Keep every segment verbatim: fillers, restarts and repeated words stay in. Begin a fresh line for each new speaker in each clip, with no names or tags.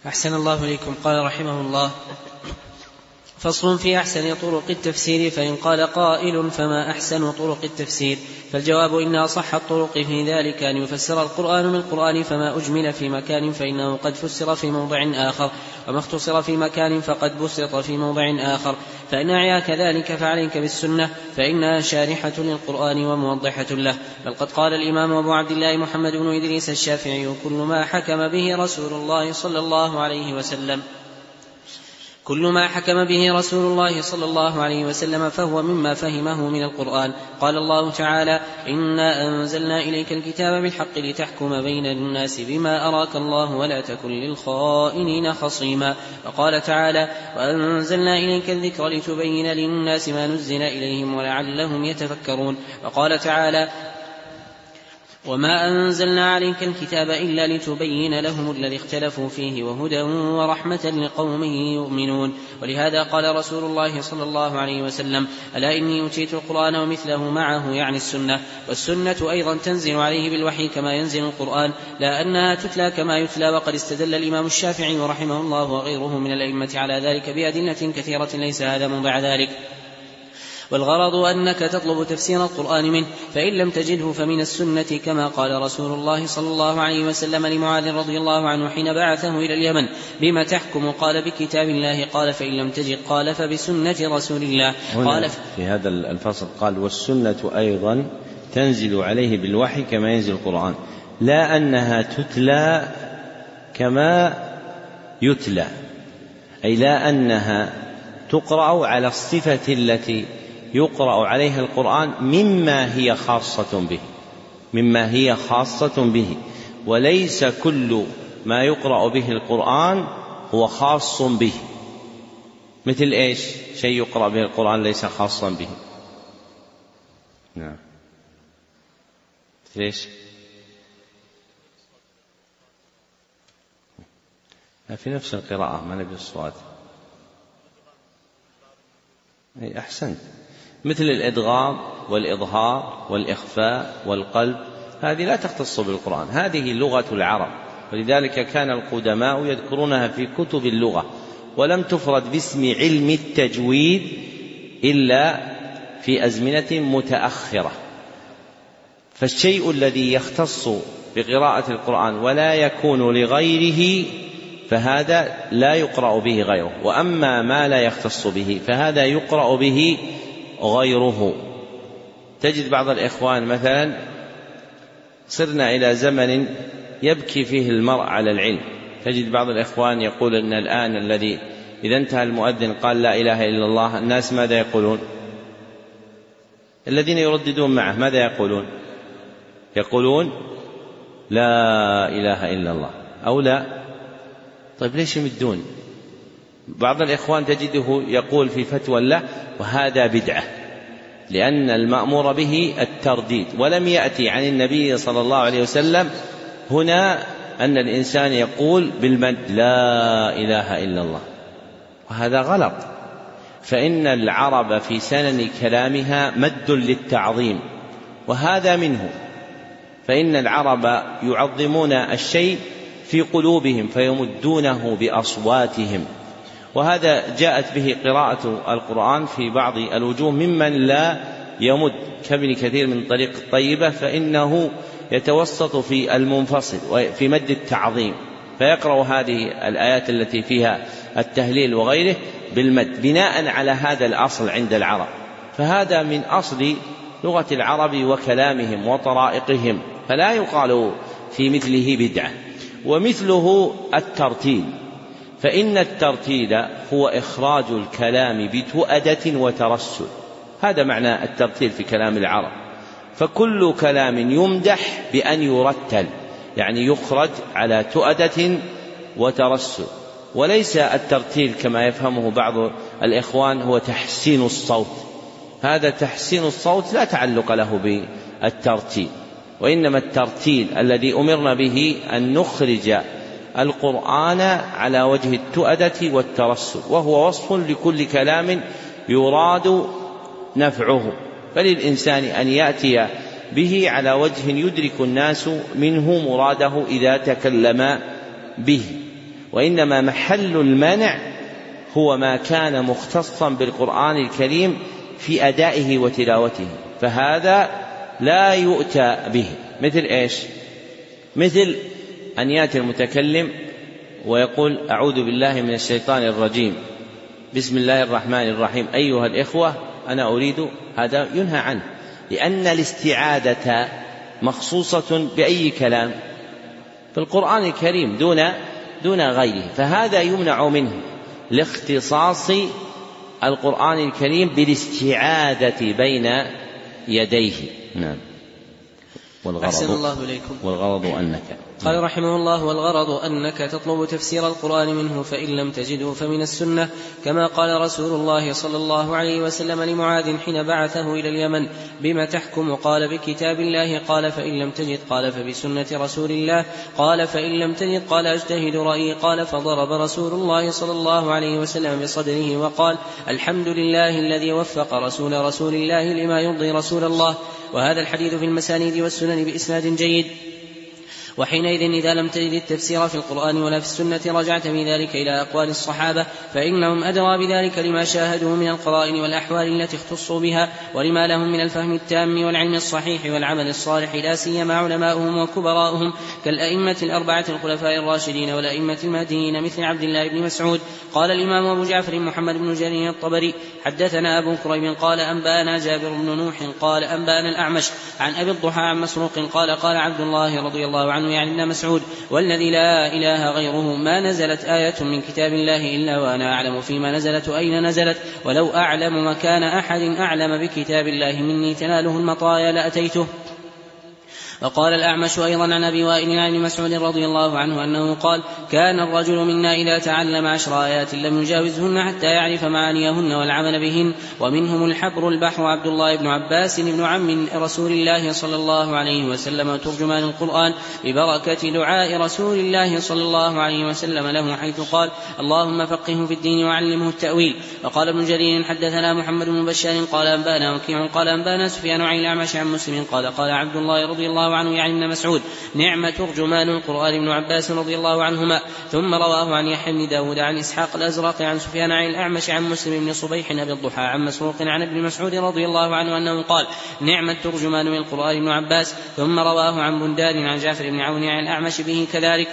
أحسن الله إليكم. قال رحمه الله: فصل في أحسن طرق التفسير. فإن قال قائل: فما أحسن طرق التفسير؟ فالجواب: إن أصح الطرق في ذلك أن يفسر القرآن من القرآن، فما أجمل في مكان فإنه قد فسر في موضع آخر، وما اختصر في مكان فقد بسط في موضع آخر. فإن أعياك ذلك فعليك بالسنة، فإنها شارحة للقرآن وموضحة له. بل قد قال الإمام أبو عبد الله محمد بن إدريس الشافعي: كل ما حكم به رسول الله صلى الله عليه وسلم كل ما حكم به رسول الله صلى الله عليه وسلم فهو مما فهمه من القرآن. قال الله تعالى: إنا أنزلنا إليك الكتاب بالحق لتحكم بين الناس بما أراك الله ولا تكن للخائنين خصيما. وقال تعالى: وأنزلنا إليك الذكر لتبين للناس ما نزل إليهم ولعلهم يتفكرون. وقال تعالى: وما أنزلنا عليك الكتاب إلا لتبين لهم الذي اختلفوا فيه وهدى ورحمة لقوم يؤمنون. ولهذا قال رسول الله صلى الله عليه وسلم: ألا إني أوتيت القرآن ومثله معه، يعني السنة. والسنة أيضا تنزل عليه بالوحي كما ينزل القرآن، لا أنها تتلى كما يتلى. وقد استدل الإمام الشافعي رحمه الله وغيره من الأئمة على ذلك بأدلة كثيرة، ليس هذا موضع ذلك. والغرض أنك تطلب تفسير القرآن منه، فإن لم تجده فمن السنة، كما قال رسول الله صلى الله عليه وسلم لمعاذ رضي الله عنه حين بعثه إلى اليمن: بما تحكم؟ قال: بكتاب الله. قال: فإن لم تجد؟ قال: فبسنة رسول الله. قال:
في هذا الفصل قال: والسنة أيضا تنزل عليه بالوحي كما ينزل القرآن، لا أنها تتلى كما يتلى، أي لا أنها تقرأ على الصفة التي يقرأ عليها القرآن مما هي خاصة به مما هي خاصة به وليس كل ما يقرأ به القرآن هو خاص به. مثل إيش؟ شيء يقرأ به القرآن ليس خاصا به. نعم. مثل إيش؟ في نفس القراءة ما نبي الصوت. أي أحسنت. مثل الإدغام والإظهار والإخفاء والقلب، هذه لا تختص بالقرآن، هذه لغة العرب، ولذلك كان القدماء يذكرونها في كتب اللغة، ولم تفرد باسم علم التجويد إلا في أزمنة متأخرة. فالشيء الذي يختص بقراءة القرآن ولا يكون لغيره فهذا لا يقرأ به غيره، وأما ما لا يختص به فهذا يقرأ به غيره. تجد بعض الإخوان مثلا صرنا إلى زمن يبكي فيه المرء على العلم، تجد بعض الإخوان يقول أن الآن الذي إذا انتهى المؤذن قال لا إله إلا الله، الناس ماذا يقولون؟ الذين يرددون معه ماذا يقولون؟ يقولون لا إله إلا الله أو لا. طيب ليش يمدون؟ بعض الإخوان تجده يقول في فتوى له: وهذا بدعة، لأن المأمور به الترديد، ولم يأتي عن النبي صلى الله عليه وسلم هنا أن الإنسان يقول بالمد لا إله إلا الله، وهذا غلط. فإن العرب في سنن كلامها مد للتعظيم، وهذا منه، فإن العرب يعظمون الشيء في قلوبهم فيمدونه بأصواتهم، وهذا جاءت به قراءة القرآن في بعض الوجوه ممن لا يمد، كابن كثير من طريق الطيبة، فإنه يتوسط في المنفصل وفي مد التعظيم، فيقرأ هذه الآيات التي فيها التهليل وغيره بالمد بناء على هذا الأصل عند العرب. فهذا من أصل لغة العرب وكلامهم وطرائقهم، فلا يقال في مثله بدعة. ومثله الترتيل، فإن الترتيل هو إخراج الكلام بتؤدة وترسل، هذا معنى الترتيل في كلام العرب. فكل كلام يمدح بأن يرتل، يعني يخرج على تؤدة وترسل، وليس الترتيل كما يفهمه بعض الإخوان هو تحسين الصوت، هذا تحسين الصوت لا تعلق له بالترتيل، وإنما الترتيل الذي أمرنا به أن نخرج القرآن على وجه التؤدة والترسل، وهو وصف لكل كلام يراد نفعه، فللإنسان أن يأتي به على وجه يدرك الناس منه مراده إذا تكلم به. وإنما محل المنع هو ما كان مختصا بالقرآن الكريم في أدائه وتلاوته، فهذا لا يؤتى به. مثل إيش؟ مثل أن يأتي المتكلم ويقول أعوذ بالله من الشيطان الرجيم بسم الله الرحمن الرحيم أيها الإخوة أنا أريد، هذا ينهى عنه، لأن الاستعادة مخصوصة بأي كلام؟ بالقرآن الكريم دون دون غيره، فهذا يمنع منه لاختصاص القرآن الكريم بالاستعادة بين يديه. نعم.
والغرض,
والغرض أنك
قال رحمه الله والغرض أنك تطلب تفسير القرآن منه، فإن لم تجده فمن السنة، كما قال رسول الله صلى الله عليه وسلم لمعاذ حين بعثه إلى اليمن بما تحكم؟ قال بكتاب الله. قال فإن لم تجد؟ قال فبسنة رسول الله. قال فإن لم تجد؟ قال أجتهد رأيي. قال فضرب رسول الله صلى الله عليه وسلم بصدره وقال الحمد لله الذي وفق رسول رسول الله لما يرضي رسول الله. وهذا الحديث في المسانيد والسنن بإسناد جيد. وحينئذ إذا لم تجد التفسير في القرآن ولا في السنة رجعت في ذلك إلى أقوال الصحابة، فإنهم أدرى بذلك لما شاهدوا من القرائن والأحوال التي اختصوا بها، ولما لهم من الفهم التام والعلم الصحيح والعمل الصالح، لا سيما علماؤهم وكبراؤهم كالأئمة الأربعة الخلفاء الراشدين والأئمة المهديين مثل عبد الله بن مسعود. قال الإمام أبو جعفر محمد بن جرير الطبري حدثنا أبو كريب قال أنبانا جابر بن نوح قال أنبانا الأعمش عن أبي الضحى عن مسروق قال قال عبد الله رضي الله عنه يعني ابن مسعود والذي لا إله غيره ما نزلت آية من كتاب الله إلا وأنا أعلم فيما نزلت وأين نزلت، ولو أعلم مكان أحد أعلم بكتاب الله مني تناله المطايا لأتيته. وقال الأعمش أيضا عن أبي وائل عن مسعود رضي الله عنه أنه قال كان الرجل منا إذا تعلم عشر آيات لم يجاوزهن حتى يعرف معانيهن والعمل بهن، ومنهم الحبر البحر عبد الله بن عباس بن عم رسول الله صلى الله عليه وسلم ترجمان القرآن ببركة دعاء رسول الله صلى الله عليه وسلم له حيث قال اللهم فقهه في الدين وعلمه التأويل. وقال ابن جرير حدثنا محمد بن بشار قال أنبانا وكيع قال أنبانا سفيان عن الأعمش عن مسلم قال قال عبد الله رضي الله عنه يعني ابن مسعود نعم ترجمان القرآن ابن عباس رضي الله عنهما. ثم رواه عن يحيى بن داود عن إسحاق الأزرق عن سفيان عن الأعمش عن مسلم بن صبيح أبي الضحى عن مسروق عن ابن مسعود رضي الله عنه أنه قال نعم الترجمان من القرآن ابن عباس. ثم رواه عن بندار عن جعفر بن عون عن الأعمش به كذلك.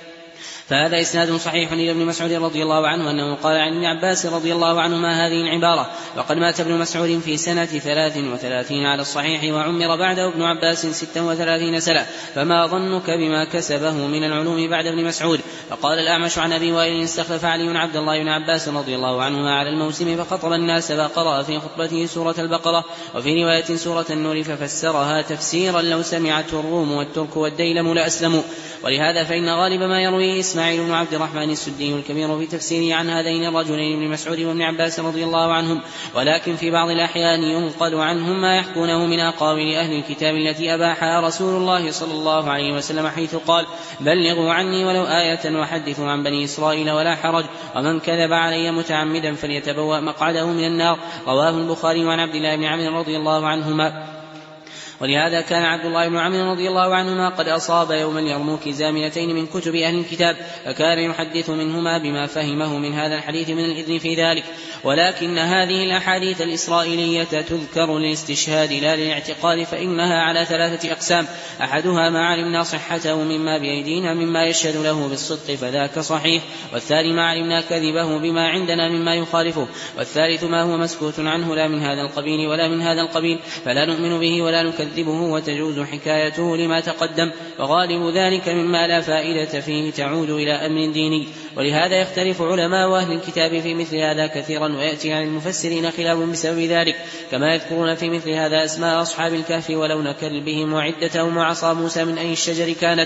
فهذا إسناد صحيح إلى ابن مسعود رضي الله عنه أنه قال عن ابن عباس رضي الله عنهما هذه العبارة. وقد مات ابن مسعود في سنة ثلاث وثلاثين على الصحيح، وعمر بعده ابن عباس ست وثلاثين سنة، فما ظنك بما كسبه من العلوم بعد ابن مسعود. فقال الأعمش عن أبي وائل استخلف علي عبد الله بن عباس رضي الله عنهما على الموسم فخطب الناس فقرأ في خطبته سورة البقرة، وفي رواية سورة النور ففسرها تفسيرا لو سمعته الروم والترك والديلم لأسلموا. ولهذا فإن غالب ما يرويه إسماعيل بن عبد الرحمن السدي الكبير في تفسيره عن هذين الرجلين ابن مسعود وابن عباس رضي الله عنهم، ولكن في بعض الأحيان ينقل عنهم ما يحكونه من أقاويل أهل الكتاب التي أباحها رسول الله صلى الله عليه وسلم حيث قال بلغوا عني ولو آية وحدثوا عن بني إسرائيل ولا حرج، ومن كذب علي متعمدا فليتبوأ مقعده من النار. رواه البخاري عن عبد الله بن عمرو رضي الله عنهما. ولهذا كان عبد الله بن عمرو رضي الله عنهما قد أصاب يوم اليرموك زامنتين من كتب أهل الكتاب، فكان يحدث منهما بما فهمه من هذا الحديث من الإذن في ذلك. ولكن هذه الأحاديث الإسرائيلية تذكر للاستشهاد لا للاعتقاد، فإنها على ثلاثة أقسام: أحدها ما علمنا صحته مما بأيدينا مما يشهد له بالصدق فذاك صحيح، والثاني ما علمنا كذبه بما عندنا مما يخالفه، والثالث ما هو مسكوت عنه لا من هذا القبيل ولا من هذا القبيل فلا نؤمن به ولا نكذبه وتجوز حكايته لما تقدم، وغالب ذلك مما لا فائدة فيه تعود إلى أمر ديني. ولهذا يختلف علماء أهل الكتاب في مثل هذا كثيرا، ويأتي عن المفسرين خلاف بسبب ذلك، كما يذكرون في مثل هذا أسماء أصحاب الكهف ولون كلبهم وعدتهم وعصا موسى من أي الشجر كانت،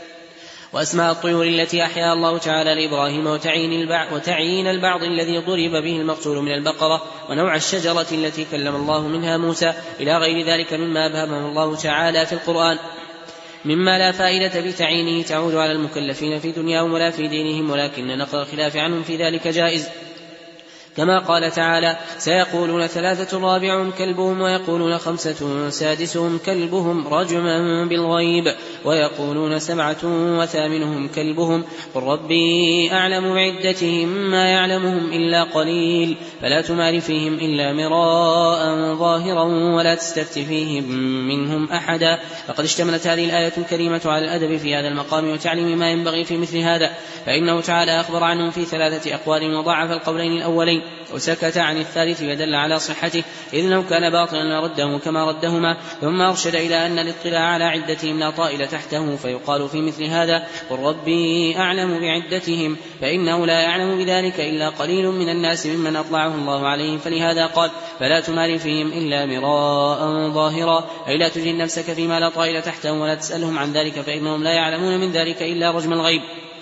وأسماء الطيور التي أحيا الله تعالى لإبراهيم وتعيين البعض, وتعيين البعض الذي ضرب به المقتول من البقرة، ونوع الشجرة التي كلم الله منها موسى، إلى غير ذلك مما أبهمه الله تعالى في القرآن مما لا فائدة بتعيينه تعود على المكلفين في دنياهم ولا في دينهم، ولكن نقل الخلاف عنهم في ذلك جائز، كما قال تعالى: سيقولون ثلاثة رابعهم كلبهم ويقولون خمسة سادسهم كلبهم رجما بالغيب ويقولون سبعة وثامنهم كلبهم قل ربي أعلم بعدتهم ما يعلمهم إلا قليل فلا تمار فيهم إلا مراء ظاهرا ولا تستفت فيهم منهم أحدا. فقد اشتملت هذه الآية الكريمة على الأدب في هذا المقام وتعليم ما ينبغي في مثل هذا، فإنه تعالى أخبر عنهم في ثلاثة أقوال وضعف القولين الأولين وسكت عن الثالث ودل على صحته، إذ لو كان باطلا لرده كما ردهما. ثم أرشد إلى أن الاطلاع على عدتهم لا طائل تحته، فيقال في مثل هذا: قل ربي أعلم بعدتهم، فإنه لا يعلم بذلك إلا قليل من الناس ممن أطلعه الله عليهم. فلهذا قال: فلا تمار فيهم إلا مراء ظاهرا، أي لا تجن نفسك فيما لا طائل تحته ولا تسألهم عن ذلك، فإنهم لا يعلمون من ذلك إلا رجم الغيب.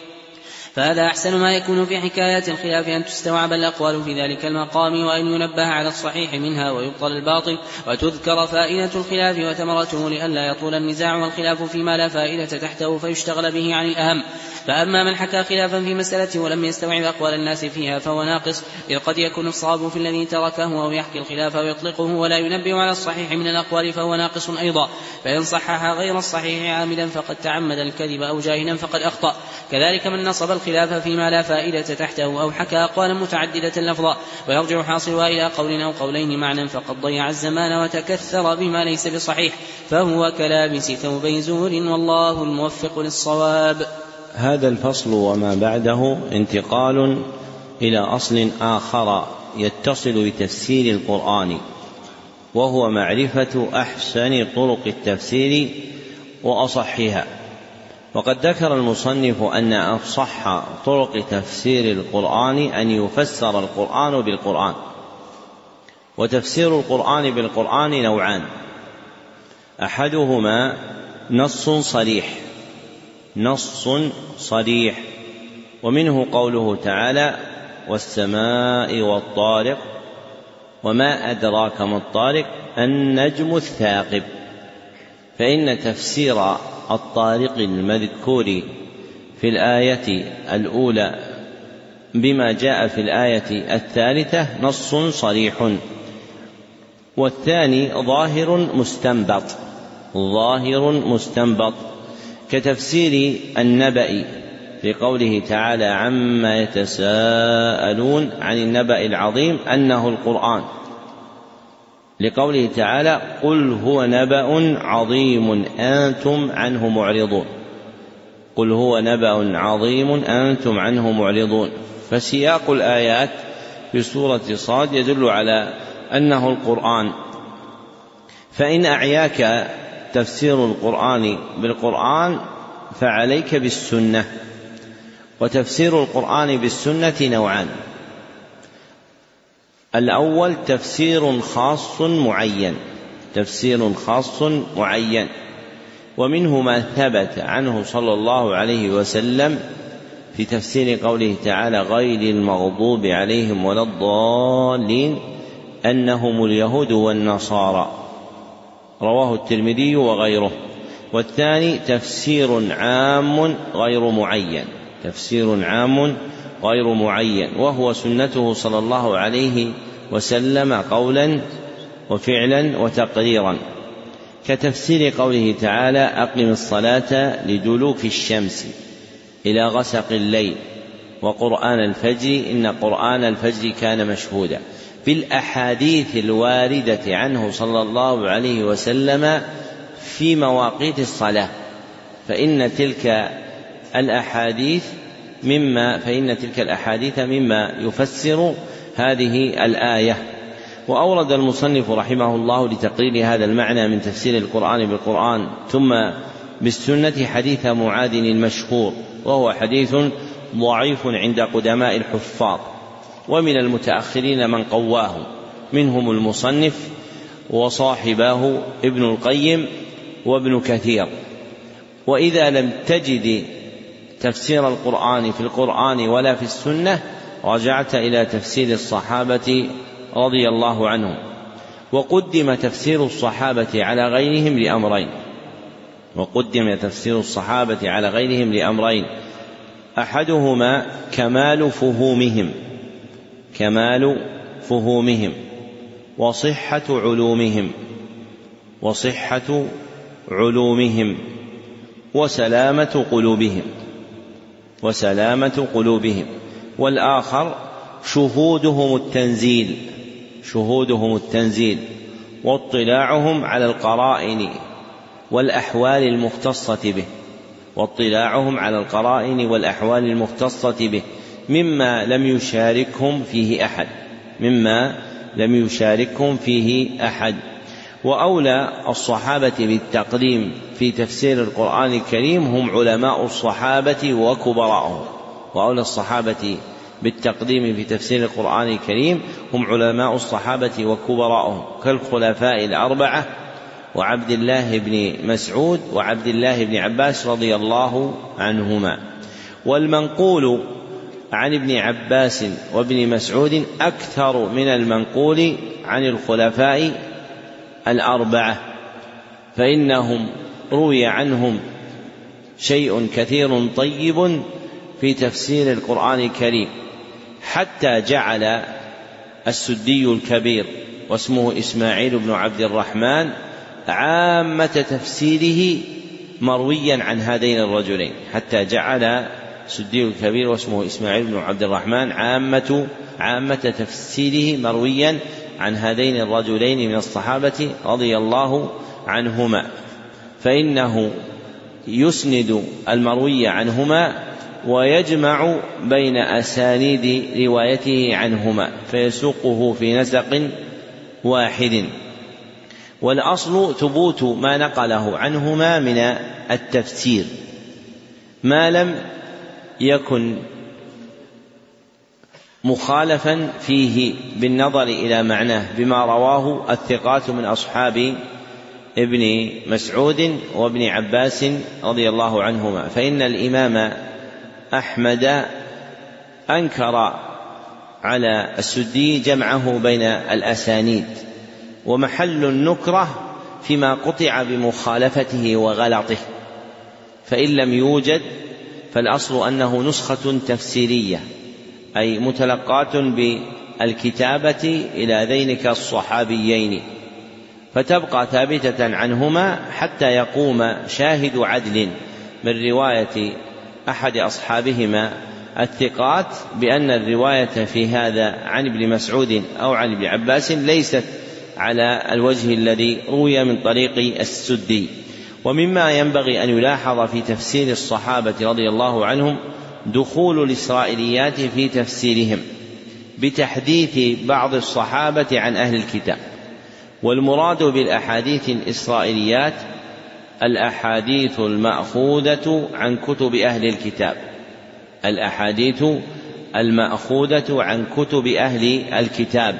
فهذا أحسن ما يكون في حكايات الخلاف، أن تستوعب الأقوال في ذلك المقام، وأن ينبه على الصحيح منها ويبطل الباطل، وتذكر فائدة الخلاف وثمرته لئلا يطول النزاع والخلاف فيما لا فائدة تحته فيشتغل به عن الأهم. فأما من حكى خلافا في مسألة ولم يستوعب أقوال الناس فيها فهو ناقص، إذ قد يكون الصواب في الذي تركه أو يحكي الخلاف ويطلقه ولا ينبه على الصحيح من الأقوال فهو ناقص أيضا. فإن صحح غير الصحيح عامدا فقد تعمد الكذب أو جاهلا فقد أخطأ. كذلك من نصب الخلاف فيما لا فائدة تحته أو حكى أقوالا متعددة لفظا ويرجع حاصلها إلى قول أو قولين معنى فقد ضيع الزمان وتكثر بما ليس بصحيح، فهو كلابس ثوبي زور، والله الموفق للصواب.
هذا الفصل وما بعده انتقال إلى أصل آخر يتصل بتفسير القرآن، وهو معرفة أحسن طرق التفسير وأصحها. وقد ذكر المصنف أن أصح طرق تفسير القرآن أن يفسر القرآن بالقرآن. وتفسير القرآن بالقرآن نوعان: أحدهما نص صريح نص صريح ومنه قوله تعالى: والسماء والطارق وما أدراك ما الطارق النجم الثاقب. فإن تفسير الطارق المذكور في الآية الأولى بما جاء في الآية الثالثة نص صريح، والثاني ظاهر مستنبط ظاهر مستنبط كتفسير النبأ في قوله تعالى: عما يتساءلون عن النبأ العظيم أنه القرآن، لقوله تعالى: قل هو نبأ عظيم أنتم عنه معرضون قل هو نبأ عظيم أنتم عنه معرضون. فسياق الآيات في سورة صاد يدل على أنه القرآن. فإن أعياك تفسير القرآن بالقرآن فعليك بالسنة. وتفسير القرآن بالسنة نوعان: الأول تفسير خاص معين تفسير خاص معين ومنه ما ثبت عنه صلى الله عليه وسلم في تفسير قوله تعالى: غير المغضوب عليهم ولا الضالين أنهم اليهود والنصارى، رواه الترمذي وغيره. والثاني تفسير عام غير معين تفسير عام غير معين وهو سنته صلى الله عليه وسلم قولا وفعلا وتقريرا، كتفسير قوله تعالى: أقم الصلاة لدلوك الشمس إلى غسق الليل وقرآن الفجر إن قرآن الفجر كان مشهودا، بالأحاديث الواردة عنه صلى الله عليه وسلم في مواقيت الصلاة. فإن تلك الأحاديث مما فإن تلك الأحاديث مما يفسر هذه الآية. وأورد المصنف رحمه الله لتقرير هذا المعنى من تفسير القرآن بالقرآن ثم بالسنة حديث معاذ المشهور، وهو حديث ضعيف عند قدماء الحفاظ، ومن المتأخرين من قواه منهم المصنف وصاحباه ابن القيم وابن كثير. وإذا لم تجد تفسير القرآن في القرآن ولا في السنة رجعت إلى تفسير الصحابة رضي الله عنهم. وقدم تفسير الصحابة على غيرهم لأمرين وقدم تفسير الصحابة على غيرهم لأمرين: أحدهما كمال فهومهم كمال فهومهم وصحة علومهم وصحة علومهم وسلامة قلوبهم وسلامة قلوبهم والآخر شهودهم التنزيل شهودهم التنزيل واطلاعهم على القرائن والأحوال المختصة به واطلاعهم على القرائن والأحوال المختصة به مما لم يشاركهم فيه أحد مما لم يشاركهم فيه أحد وأولى الصحابة بالتقديم في تفسير القرآن الكريم هم علماء الصحابة وكبراءهم وأولى الصحابة بالتقديم في تفسير القرآن الكريم هم علماء الصحابة وكبراءهم كالخلفاء الأربعة وعبد الله بن مسعود وعبد الله بن عباس رضي الله عنهما. والمنقول عن ابن عباس وابن مسعود أكثر من المنقول عن الخلفاء الأربعة، فإنهم روي عنهم شيء كثير طيب في تفسير القرآن الكريم، حتى جعل السدي الكبير واسمه إسماعيل بن عبد الرحمن عامة تفسيره مرويا عن هذين الرجلين، حتى جعل السدي الكبير واسمه إسماعيل بن عبد الرحمن عامة عامة تفسيره مرويا عن هذين الرجلين من الصحابة رضي الله عنهما، فإنه يسند المروي عنهما ويجمع بين أسانيد روايته عنهما فيسوقه في نسق واحد. والأصل ثبوت ما نقله عنهما من التفسير ما لم يكن مخالفا فيه بالنظر إلى معناه بما رواه الثقات من أصحاب ابن مسعود وابن عباس رضي الله عنهما، فإن الإمام أحمد أنكر على السدي جمعه بين الأسانيد، ومحل النكرة فيما قطع بمخالفته وغلطه، فإن لم يوجد فالأصل أنه نسخة تفسيرية أي متلقاة بالكتابة إلى ذينك الصحابيين، فتبقى ثابتة عنهما حتى يقوم شاهد عدل من رواية أحد أصحابهما الثقات بأن الرواية في هذا عن ابن مسعود أو عن ابن عباس ليست على الوجه الذي روي من طريق السدي. ومما ينبغي أن يلاحظ في تفسير الصحابة رضي الله عنهم دخول الإسرائيليات في تفسيرهم بتحديث بعض الصحابة عن أهل الكتاب، والمراد بالأحاديث الإسرائيليات الأحاديث المأخوذة عن كتب أهل الكتاب الأحاديث المأخوذة عن كتب أهل الكتاب.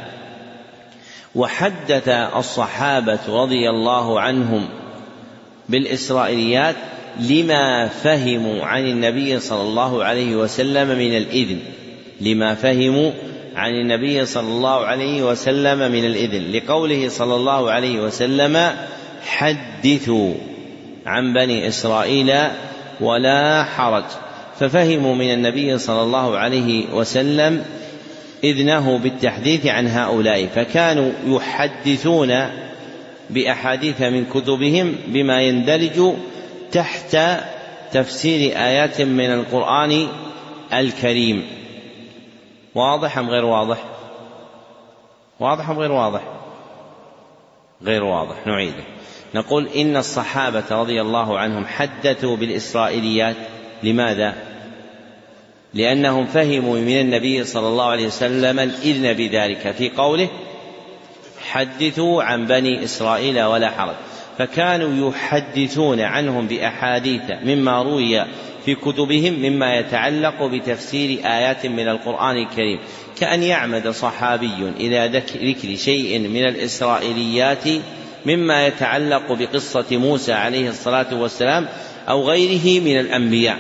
وحدث الصحابة رضي الله عنهم بالإسرائيليات لما فهموا عن النبي صلى الله عليه وسلم من الإذن لما فهموا عن النبي صلى الله عليه وسلم من الإذن لقوله صلى الله عليه وسلم حدثوا عن بني إسرائيل ولا حرج، ففهموا من النبي صلى الله عليه وسلم إذنه بالتحديث عن هؤلاء، فكانوا يحدثون بأحاديث من كتبهم بما يندرج تحت تفسير آيات من القرآن الكريم. واضح أم غير واضح؟ واضح أم غير واضح؟ غير واضح. نعيده. نقول إن الصحابة رضي الله عنهم حدثوا بالإسرائيليات. لماذا؟ لأنهم فهموا من النبي صلى الله عليه وسلم الإذن بذلك في قوله حدثوا عن بني إسرائيل ولا حرج، فكانوا يحدثون عنهم بأحاديث مما روي في كتبهم مما يتعلق بتفسير آيات من القرآن الكريم، كأن يعمد صحابي إلى ذكر شيء من الإسرائيليات مما يتعلق بقصة موسى عليه الصلاة والسلام أو غيره من الأنبياء.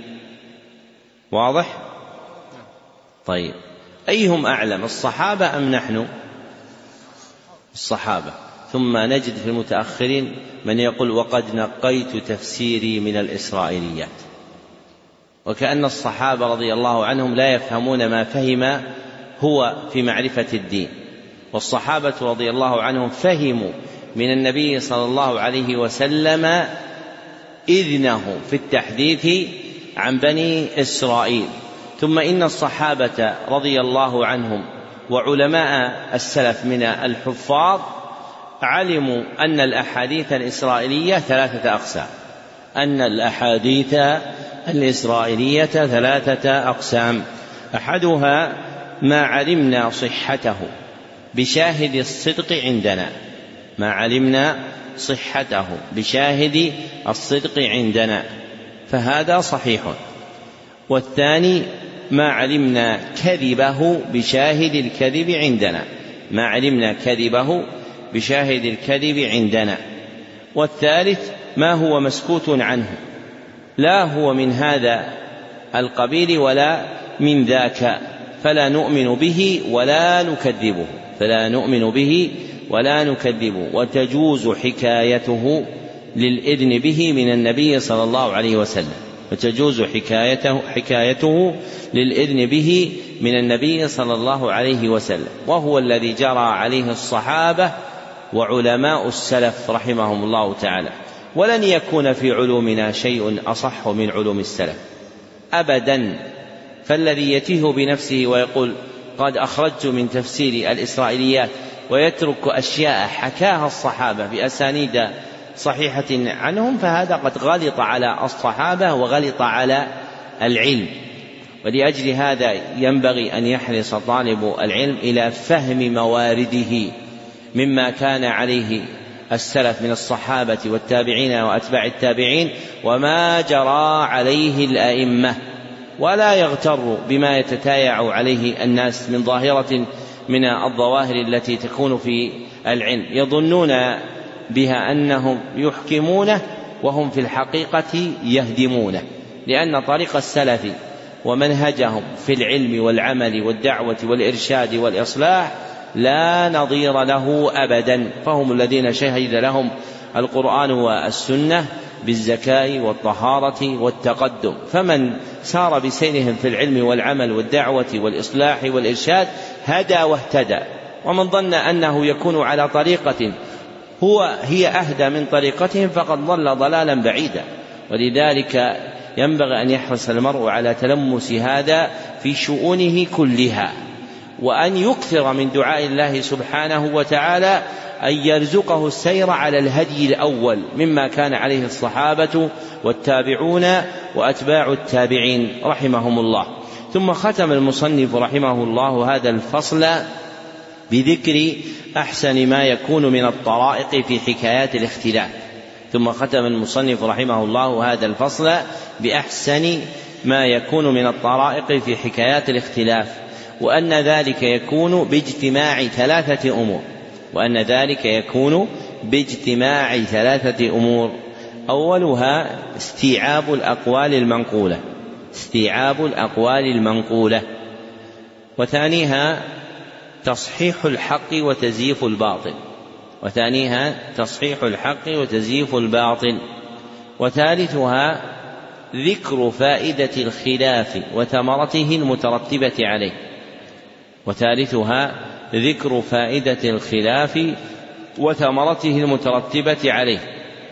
واضح؟ طيب، أيهم أعلم، الصحابة أم نحن؟ الصحابة. ثم نجد في المتأخرين من يقول وقد نقيت تفسيري من الإسرائيليات، وكأن الصحابة رضي الله عنهم لا يفهمون ما فهم هو في معرفة الدين. والصحابة رضي الله عنهم فهموا من النبي صلى الله عليه وسلم إذنه في التحديث عن بني إسرائيل. ثم إن الصحابة رضي الله عنهم وعلماء السلف من الحفاظ علموا أن الأحاديث الإسرائيلية ثلاثة أقسام أن الأحاديث الإسرائيلية ثلاثة أقسام أحدها ما علمنا صحته بشاهد الصدق عندنا ما علمنا صحته بشاهد الصدق عندنا فهذا صحيح. والثاني ما علمنا كذبه بشاهد الكذب عندنا ما علمنا كذبه بشاهد الكذب عندنا. والثالث ما هو مسكوت عنه لا هو من هذا القبيل ولا من ذاك فلا نؤمن به ولا نكذبه فلا نؤمن به ولا نكذبه وتجوز حكايته للإذن به من النبي صلى الله عليه وسلم وتجوز حكايته, حكايته للإذن به من النبي صلى الله عليه وسلم وهو الذي جرى عليه الصحابة وعلماء السلف رحمهم الله تعالى. ولن يكون في علومنا شيء أصح من علوم السلف أبدا. فالذي يتيه بنفسه ويقول قد أخرجت من تفسير الإسرائيليات ويترك أشياء حكاها الصحابة بأسانيد صحيحة عنهم فهذا قد غلط على الصحابة وغلط على العلم. ولأجل هذا ينبغي أن يحرص طالب العلم إلى فهم موارده مما كان عليه السلف من الصحابة والتابعين وأتباع التابعين وما جرى عليه الأئمة ولا يغتر بما يتتايع عليه الناس من ظاهرة من الظواهر التي تكون في العلم يظنون بها أنهم يحكمونه وهم في الحقيقة يهدمونه. لأن طريق السلف ومنهجهم في العلم والعمل والدعوة والإرشاد والإصلاح لا نظير له أبدا. فهم الذين شهد لهم القرآن والسنة بالزكاة والطهارة والتقدم. فمن سار بسيرهم في العلم والعمل والدعوة والإصلاح والإرشاد هدى واهتدى. ومن ظن أنه يكون على طريقة هو هي أهدى من طريقتهم فقد ضل ضلالا بعيدا. ولذلك ينبغي أن يحرص المرء على تلمس هذا في شؤونه كلها وأن يكثر من دعاء الله سبحانه وتعالى أن يرزقه السير على الهدي الأول مما كان عليه الصحابة والتابعون وأتباع التابعين رحمهم الله. ثم ختم المصنف رحمه الله هذا الفصل بذكر أحسن ما يكون من الطرائق في حكايات الاختلاف. ثم ختم المصنف رحمه الله هذا الفصل بأحسن ما يكون من الطرائق في حكايات الاختلاف وأن ذلك يكون باجتماع ثلاثة أمور وأن ذلك يكون باجتماع ثلاثة أمور. أولها استيعاب الأقوال المنقولة استيعاب الأقوال المنقولة وثانيها تصحيح الحق وتزييف الباطل وثانيها تصحيح الحق وتزييف الباطل وثالثها ذكر فائدة الخلاف وثمرته المترتبة عليه وثالثها ذكر فائدة الخلاف وثمرته المترتبة عليه.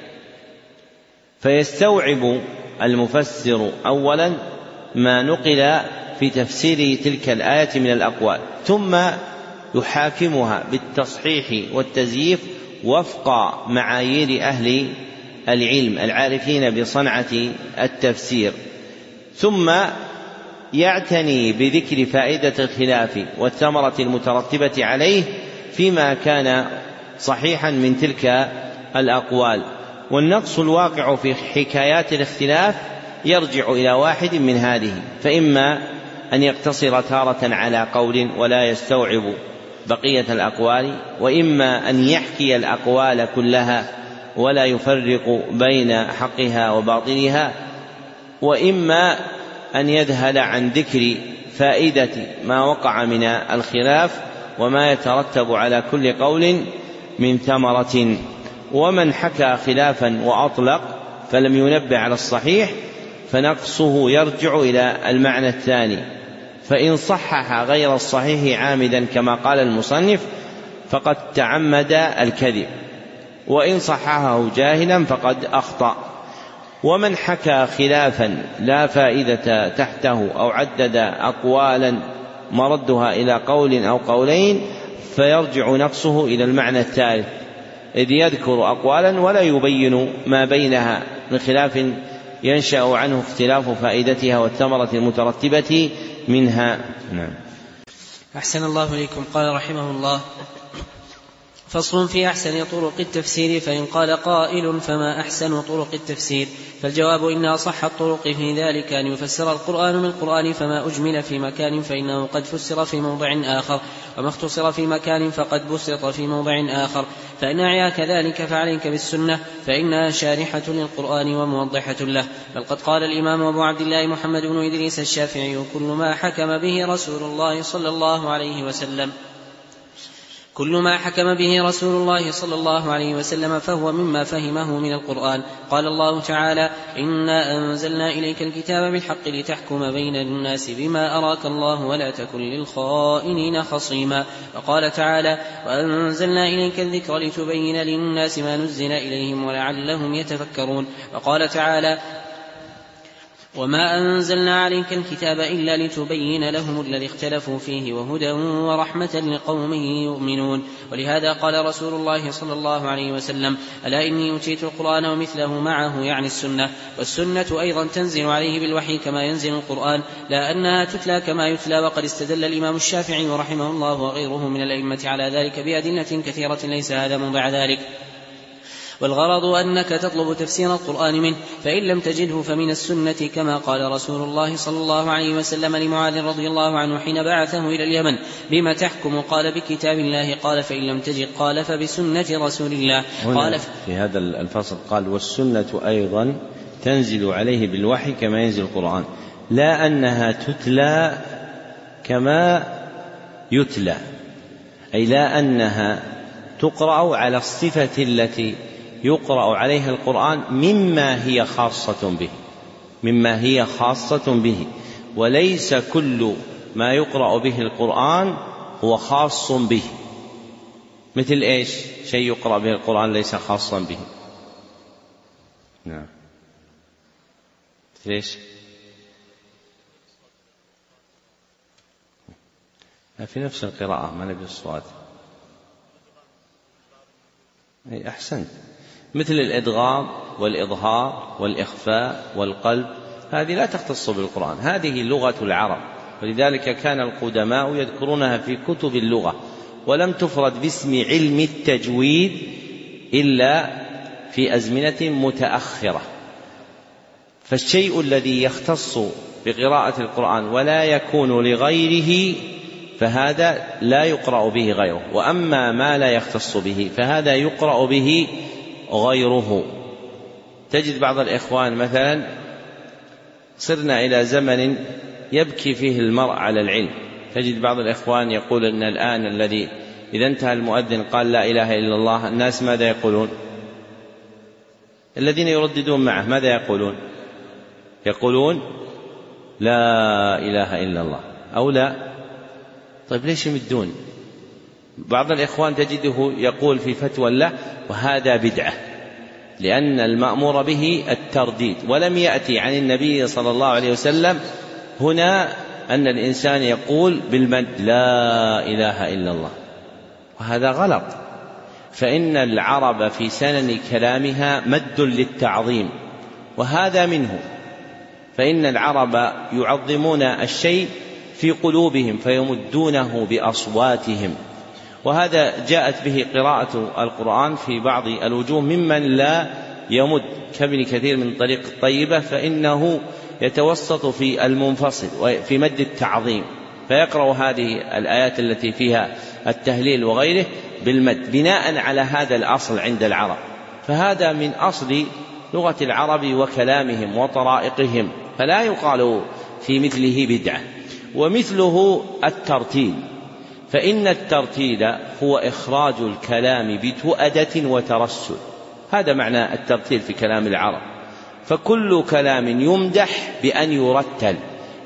فيستوعب المفسر أولا ما نقل في تفسير تلك الآية من الأقوال ثم يحاكمها بالتصحيح والتزييف وفق معايير أهل العلم العارفين بصنعة التفسير ثم يعتني بذكر فائدة الخلاف والثمرة المترتبة عليه فيما كان صحيحا من تلك الأقوال. والنقص الواقع في حكايات الاختلاف يرجع إلى واحد من هذه فإما أن يقتصر تارة على قول ولا يستوعب بقية الأقوال وإما أن يحكي الأقوال كلها ولا يفرق بين حقها وباطلها وإما أن يذهل عن ذكر فائدة ما وقع من الخلاف وما يترتب على كل قول من ثمرة. ومن حكى خلافا وأطلق فلم ينبه على الصحيح فنقصه يرجع إلى المعنى الثاني فإن صحح غير الصحيح عامدا كما قال المصنف فقد تعمد الكذب، وإن صححه جاهلا فقد أخطأ. ومن حكى خلافا لا فائدة تحته أو عدد أقوالا مردها إلى قول أو قولين فيرجع نقصه إلى المعنى الثالث، إذ يذكر أقوالا ولا يبين ما بينها من خلاف ينشأ عنه اختلاف فائدتها والثمرة المترتبة منها. نعم.
أحسن الله إليكم. قال رحمه الله: فصل في أحسن طرق التفسير، فإن قال قائل فما أحسن طرق التفسير؟ فالجواب إن أصح الطرق في ذلك أن يفسر القرآن من القرآن، فما أجمل في مكان فإنه قد فسر في موضع آخر، وما اختصر في مكان فقد بسط في موضع آخر. فإن أعياك ذلك فعليك بالسنة، فإنها شارحة للقرآن وموضحة له. بل قد قال الإمام أبو عبد الله محمد بن إدريس الشافعي: كل ما حكم به رسول الله صلى الله عليه وسلم كل ما حكم به رسول الله صلى الله عليه وسلم فهو مما فهمه من القرآن. قال الله تعالى: إنا أنزلنا إليك الكتاب بالحق لتحكم بين الناس بما أراك الله ولا تكن للخائنين خصيما. وقال تعالى: وأنزلنا إليك الذكر لتبين للناس ما نزل إليهم ولعلهم يتفكرون. وقال تعالى: وما أنزلنا عليك الكتاب إلا لتبين لهم الذي اختلفوا فيه وهدى ورحمة لقوم يؤمنون. ولهذا قال رسول الله صلى الله عليه وسلم: ألا إني أوتيت القرآن ومثله معه، يعني السنة. والسنة أيضا تنزل عليه بالوحي كما ينزل القرآن، لا أنها تتلى كما يتلى. وقد استدل الإمام الشافعي رحمه الله وغيره من الأئمة على ذلك بأدلة كثيرة، ليس هذا موضع ذلك. والغرض أنك تطلب تفسير القرآن منه، فإن لم تجده فمن السنة، كما قال رسول الله صلى الله عليه وسلم لمعاذ رضي الله عنه حين بعثه إلى اليمن: بما تحكم؟ قال: بكتاب الله. قال: فإن لم تجد؟ قال: فبسنة رسول الله. قال:
في هذا الفصل قال: والسنة أيضا تنزل عليه بالوحي كما ينزل القرآن، لا أنها تتلى كما يتلى، أي لا أنها تقرأ على الصفة التي يقرأ عليها القرآن مما هي خاصة به مما هي خاصة به وليس كل ما يقرأ به القرآن هو خاص به. مثل إيش؟ شيء يقرأ به القرآن ليس خاصا به. نعم. مثل إيش؟ في نفس القراءة ما نبي الصوت. أي أحسنت. مثل الإدغام والإظهار والإخفاء والقلب، هذه لا تختص بالقرآن، هذه لغة العرب، ولذلك كان القدماء يذكرونها في كتب اللغة، ولم تفرد باسم علم التجويد إلا في أزمنة متأخرة. فالشيء الذي يختص بقراءة القرآن ولا يكون لغيره فهذا لا يقرأ به غيره، وأما ما لا يختص به فهذا يقرأ به غيره. تجد بعض الإخوان مثلا صرنا إلى زمن يبكي فيه المرء على العلم، تجد بعض الإخوان يقول أن الآن الذي إذا انتهى المؤذن قال لا إله إلا الله، الناس ماذا يقولون؟ الذين يرددون معه ماذا يقولون؟ يقولون لا إله إلا الله أو لا. طيب ليش يمدون؟ بعض الإخوان تجده يقول في فتوى له وهذا بدعة، لأن المأمور به الترديد، ولم يأتي عن النبي صلى الله عليه وسلم هنا أن الإنسان يقول بالمد لا إله إلا الله، وهذا غلط. فإن العرب في سنن كلامها مد للتعظيم، وهذا منه. فإن العرب يعظمون الشيء في قلوبهم فيمدونه بأصواتهم، وهذا جاءت به قراءة القرآن في بعض الوجوه ممن لا يمد، كابن كثير من طريق الطيبة، فإنه يتوسط في المنفصل وفي مد التعظيم، فيقرأ هذه الآيات التي فيها التهليل وغيره بالمد بناء على هذا الأصل عند العرب. فهذا من أصل لغة العرب وكلامهم وطرائقهم، فلا يقال في مثله بدعة. ومثله الترتيل، فإن الترتيل هو إخراج الكلام بتؤدة وترسل، هذا معنى الترتيل في كلام العرب. فكل كلام يمدح بأن يرتل،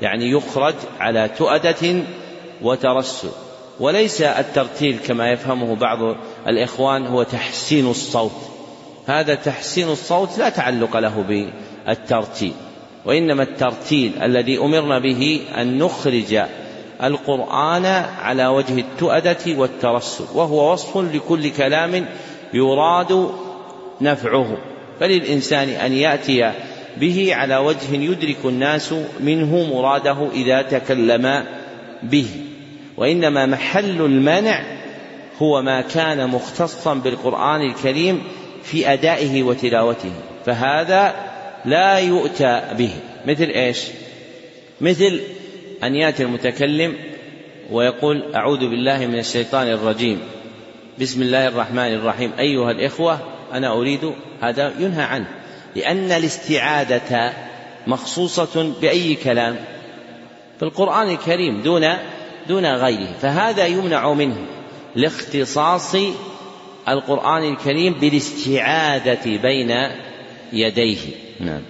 يعني يخرج على تؤدة وترسل، وليس الترتيل كما يفهمه بعض الإخوان هو تحسين الصوت، هذا تحسين الصوت لا تعلق له بالترتيل، وإنما الترتيل الذي أمرنا به أن نخرج القرآن على وجه التؤدة والترسل، وهو وصف لكل كلام يراد نفعه، فللإنسان أن يأتي به على وجه يدرك الناس منه مراده إذا تكلم به. وإنما محل المنع هو ما كان مختصا بالقرآن الكريم في أدائه وتلاوته، فهذا لا يؤتى به. مثل إيش؟ مثل أن يأتي المتكلم ويقول أعوذ بالله من الشيطان الرجيم بسم الله الرحمن الرحيم أيها الإخوة أنا أريد، هذا ينهى عنه، لأن الاستعادة مخصوصة بأي كلام؟ بالقرآن الكريم دون دون غيره، فهذا يمنع منه لاختصاص القرآن الكريم بالاستعادة بين يديه. نعم.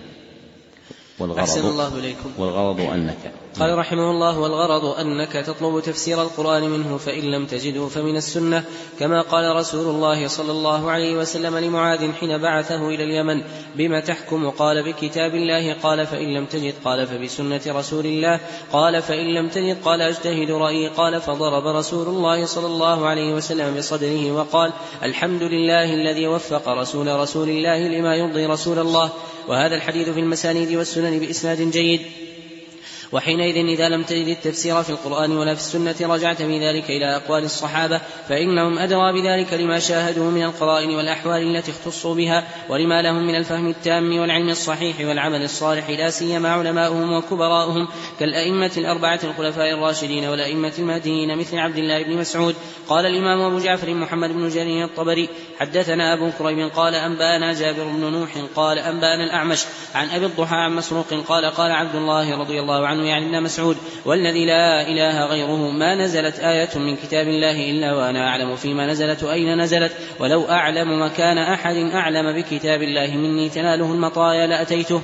أحسن الله إليكم.
والغرض أنك
قال رحمه الله: والغرض أنك تطلب تفسير القرآن منه، فإن لم تجده فمن السنة، كما قال رسول الله صلى الله عليه وسلم لمعاذ حين بعثه إلى اليمن: بما تحكم؟ قال: بكتاب الله. قال: فإن لم تجد؟ قال: فبسنة رسول الله. قال: فإن لم تجد؟ قال: أجتهد رأيي. قال: فضرب رسول الله صلى الله عليه وسلم بصدره وقال: الحمد لله الذي وفق رسول رسول الله لما يرضي رسول الله. وهذا الحديث في المسانيد والسنن بإسناد جيد. وحينئذ إذا لم تجد التفسير في القرآن ولا في السنة رجعت في ذلك إلى أقوال الصحابة، فإنهم أدرى بذلك لما شاهدوا من القرائن والأحوال التي اختصوا بها، ولما لهم من الفهم التام والعلم الصحيح والعمل الصالح، لا سيما علماؤهم وكبراؤهم كالأئمة الأربعة الخلفاء الراشدين والأئمة المهديين مثل عبد الله بن مسعود. قال الإمام أبو جعفر محمد بن جرير الطبري: حدثنا أبو كريب قال أنبانا جابر بن نوح قال أنبانا الأعمش عن أبي الضحى عن مسروق قال قال عبد الله رضي الله عنه يعني ابن مسعود: والذي لا إله غيره ما نزلت آية من كتاب الله إلا وأنا أعلم فيما نزلت وأين نزلت، ولو أعلم مكان أحد أعلم بكتاب الله مني تناله المطايا لأتيته.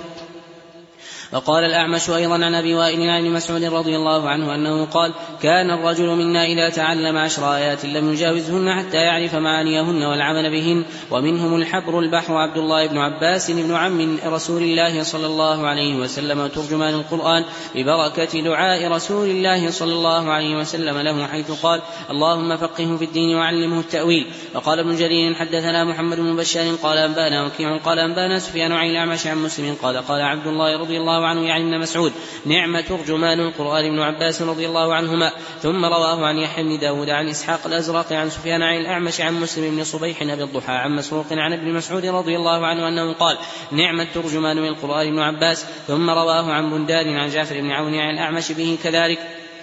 وقال الأعمش أيضا عن أبي وائل عن مسعود رضي الله عنه أنه قال: كان الرجل منا إذا تعلم عشر آيات لم يجاوزهن حتى يعرف معانيهن والعمل بهن. ومنهم الحبر البحر عبد الله بن عباس بن عم رسول الله صلى الله عليه وسلم ترجمان القرآن، ببركة دعاء رسول الله صلى الله عليه وسلم له، حيث قال: اللهم فقهه في الدين وعلمه التأويل. وقال ابن جرير: حدثنا محمد بن بشار قال أنبانا وكيع قال أنبانا سفيان عن الأعمش عن مسلم قال قال عبد الله رضي الله عنه يعني ابن مسعود: نعم ترجمان القرآن ابن عباس رضي الله عنهما. ثم رواه عن يحيى بن داود عن إسحاق الأزرق عن سفيان عن الأعمش عن مسلم بن صبيح أبي الضحى عن مسروق عن ابن مسعود رضي الله عنه أنه قال: نعم الترجمان من القرآن ابن عباس. ثم رواه عن بندار عن جعفر بن عون عن الأعمش به كذلك.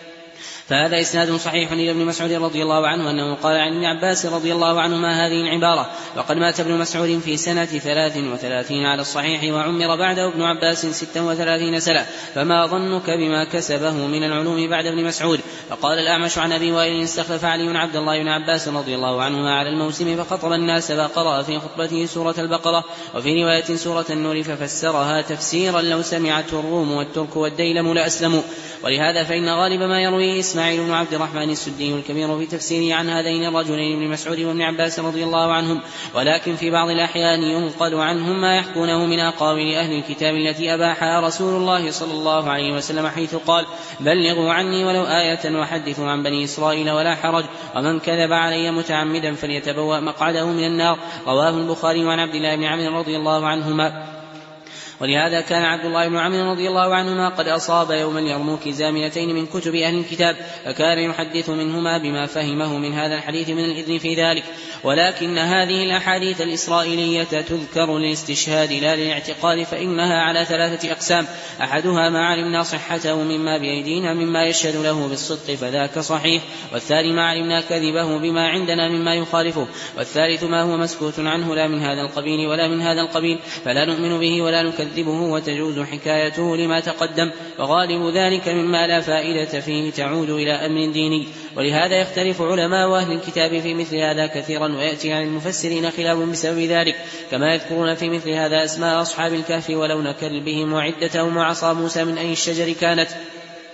فهذا إسناد صحيح إلى ابن مسعود رضي الله عنه أنه قال عن ابن عباس رضي الله عنهما هذه العبارة. وقد مات ابن مسعود في سنة ثلاث وثلاثين على الصحيح، وعمر بعده ابن عباس ست وثلاثين سنة، فما ظنك بما كسبه من العلوم بعد ابن مسعود. فقال الأعمش عن أبي وائل: استخلف علي عبد الله بن عباس رضي الله عنهما على الموسم فخطب الناس، فقرأ في خطبته سورة البقرة، وفي رواية سورة النور، ففسرها تفسيرا لو سمعته الروم والترك والديلم لأسلموا. ولهذا فإن غالب ما يرويه إسماعيل بن عبد الرحمن السدي الكبير في تفسيره عن هذين الرجلين ابن مسعود وابن عباس رضي الله عنهم، ولكن في بعض الأحيان ينقل عنهم ما يحكونه من أقاويل أهل الكتاب التي أباحها رسول الله صلى الله عليه وسلم، حيث قال: بلغوا عني ولو آية وحدثوا عن بني إسرائيل ولا حرج، ومن كذب علي متعمدا فليتبوأ مقعده من النار. رواه البخاري عن عبد الله بن عمرو رضي الله عنهما. ولهذا كان عبد الله بن عمرو رضي الله عنهما قد أصاب يوم اليرموك زامنتين من كتب أهل الكتاب، فكان يحدث منهما بما فهمه من هذا الحديث من الإذن في ذلك. ولكن هذه الأحاديث الإسرائيلية تذكر للاستشهاد لا للاعتقاد، فإنها على ثلاثة أقسام: أحدها ما علمنا صحته مما بأيدينا مما يشهد له بالصدق فذاك صحيح، والثاني ما علمنا كذبه بما عندنا مما يخالفه، والثالث ما هو مسكوت عنه لا من هذا القبيل ولا من هذا القبيل، فلا نؤمن به ولا نكذبه وتجوز حكايته لما تقدم، وغالب ذلك مما لا فائدة فيه تعود إلى أمر ديني. ولهذا يختلف علماء أهل الكتاب في مثل هذا كثيرا، ويأتي عن المفسرين خلاف بسبب ذلك، كما يذكرون في مثل هذا أسماء أصحاب الكهف ولون كلبهم وعدتهم وعصا موسى من أي الشجر كانت.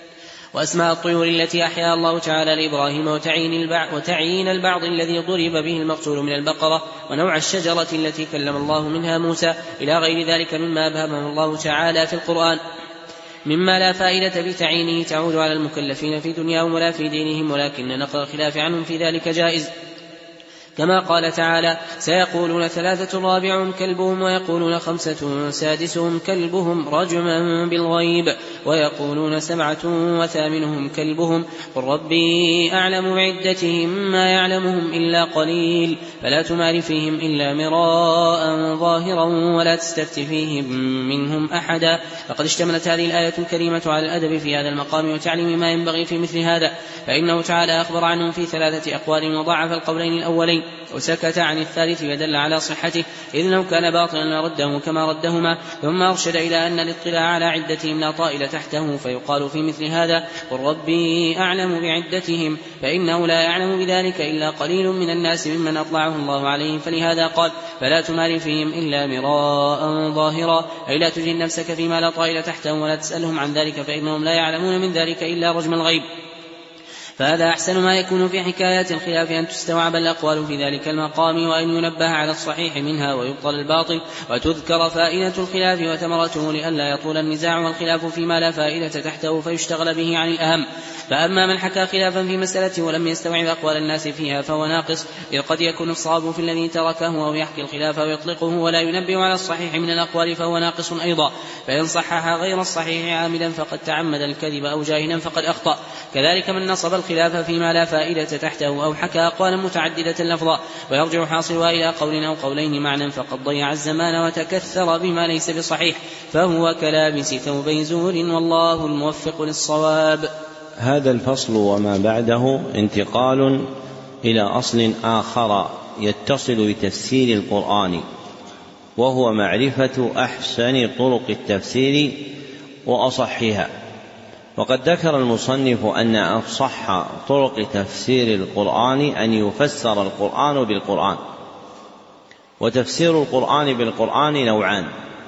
وأسماء الطيور التي أحياها الله تعالى لإبراهيم وتعيين البعض, وتعيين البعض الذي ضرب به المقتول من البقرة، ونوع الشجرة التي كلم الله منها موسى، إلى غير ذلك مما أبهمه الله تعالى في القرآن مما لا فائدة بتعيينه تعود على المكلفين في دنياهم ولا في دينهم، ولكن نقل الخلاف عنهم في ذلك جائز، كما قال تعالى: سيقولون ثلاثة رابعهم كلبهم ويقولون خمسة سادسهم كلبهم رجما بالغيب ويقولون سبعة وثامنهم كلبهم قل ربي أعلم بعدتهم ما يعلمهم إلا قليل فلا تمار فيهم إلا مراء ظاهرا ولا تستفت فيهم منهم أحدا. فقد اشتملت هذه الآية الكريمة على الأدب في هذا المقام وتعليم ما ينبغي في مثل هذا، فإنه تعالى أخبر عنهم في ثلاثة أقوال وضعف القولين الأولين وسكت عن الثالث ودل على صحته، إذ لو كان باطلا لرده كما ردهما، ثم أرشد إلى أن الاطلاع على عدتهم لا طائل تحته، فيقال في مثل هذا: قل ربي أعلم بعدتهم، فإنه لا يعلم بذلك إلا قليل من الناس ممن أطلعه الله عليهم، فلهذا قال: فلا تمار فيهم إلا مراء ظاهرا، أي لا تجن نفسك فيما لا طائل تحته ولا تسألهم عن ذلك، فإنهم لا يعلمون من ذلك إلا رجم الغيب. فهذا أحسن ما يكون في حكايات الخلاف، أن تستوعب الأقوال في ذلك المقام، وأن ينبه على الصحيح منها ويبطل الباطل، وتذكر فائدة الخلاف وثمرته لئلا يطول النزاع والخلاف فيما لا فائدة تحته فيشتغل به عن الأهم. فأما من حكى خلافا في مسألة ولم يستوعب أقوال الناس فيها فهو ناقص، إذ قد يكون الصواب في الذي تركه أو يحكي الخلاف ويطلقه ولا ينبه على الصحيح من الأقوال فهو ناقص أيضا، فإن صحح غير الصحيح عامدا فقد تعمد الكذب أو جاهلا فقد أخطأ. كذلك من نصب الخلاف فيما لا فائدة تحته أو حكى أقوالا متعددة لفظا ويرجع حاصلها إلى قول أو قولين معنى فقد ضيع الزمان وتكثر بما ليس بصحيح، فهو كلابس ثوبي زور، والله الموفق للصواب.
هذا الفصل وما بعده انتقال إلى أصل آخر يتصل بتفسير القرآن، وهو معرفة أحسن طرق التفسير وأصحها. وقد ذكر المصنف أن أصح طرق تفسير القرآن أن يفسر القرآن بالقرآن. وتفسير القرآن بالقرآن نوعان: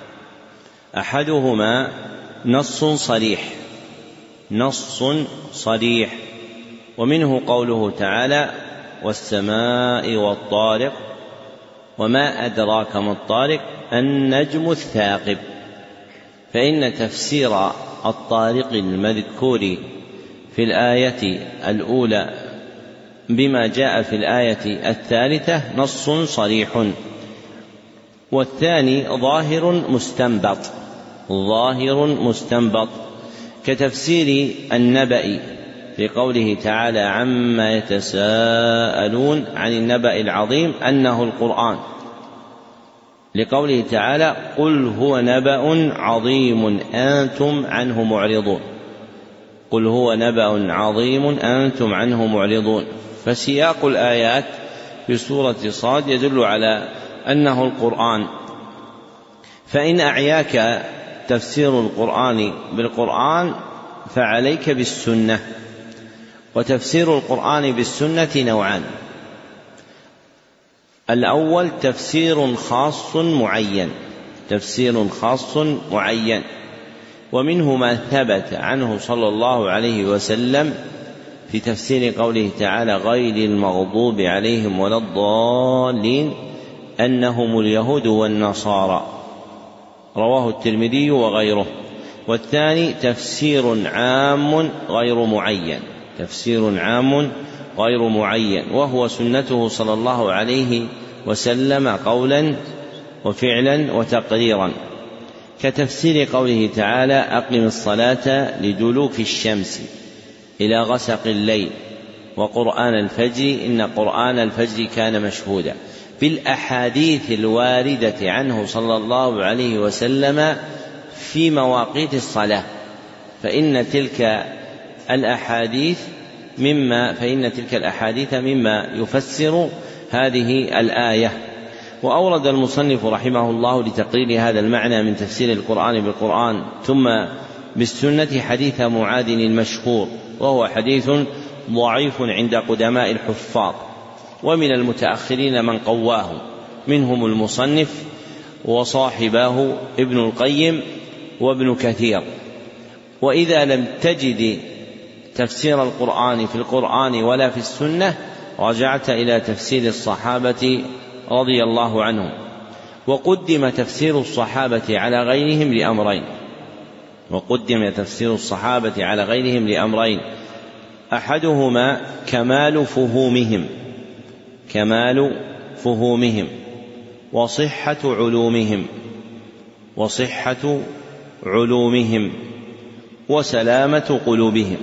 أحدهما نص صريح نص صريح ومنه قوله تعالى: والسماء والطارق وما أدراك ما الطارق النجم الثاقب. فإن تفسير الطارق المذكور في الآية الأولى بما جاء في الآية الثالثة نص صريح، والثاني ظاهر مستنبط ظاهر مستنبط كتفسير النبأ في قوله تعالى: عما يتساءلون عن النبأ العظيم أنه القرآن، لقوله تعالى: قل هو نبأ عظيم أنتم عنه معرضون قل هو نبأ عظيم أنتم عنه معرضون. فسياق الآيات في سورة صاد يدل على أنه القرآن. فإن أعياك تفسير القرآن بالقرآن فعليك بالسنة. وتفسير القرآن بالسنة نوعان: الأول تفسير خاص معين تفسير خاص معين ومنه ما ثبت عنه صلى الله عليه وسلم في تفسير قوله تعالى: غير المغضوب عليهم ولا الضالين أنهم اليهود والنصارى، رواه الترمذي وغيره. والثاني تفسير عام غير معين تفسير عام غير معين وهو سنته صلى الله عليه وسلم قولا وفعلا وتقريرا، كتفسير قوله تعالى: أقم الصلاة لدلوك الشمس إلى غسق الليل وقرآن الفجر إن قرآن الفجر كان مشهودا، بالأحاديث الواردة عنه صلى الله عليه وسلم في مواقيت الصلاة، فإن تلك الأحاديث مما فإن تلك الأحاديث مما يفسر هذه الآية. وأورد المصنف رحمه الله لتقرير هذا المعنى من تفسير القرآن بالقرآن ثم بالسنة حديث معاذ المشهور، وهو حديث ضعيف عند قدماء الحفاظ، ومن المتأخرين من قواه منهم المصنف وصاحباه ابن القيم وابن كثير. وإذا لم تجد تفسير القرآن في القرآن ولا في السنة رجعت إلى تفسير الصحابة رضي الله عنهم. وقدم تفسير الصحابة على غيرهم لأمرين وقدم تفسير الصحابة على غيرهم لأمرين أحدهما كمال فهومهم كمال فهومهم وصحة علومهم وصحة علومهم وسلامة قلوبهم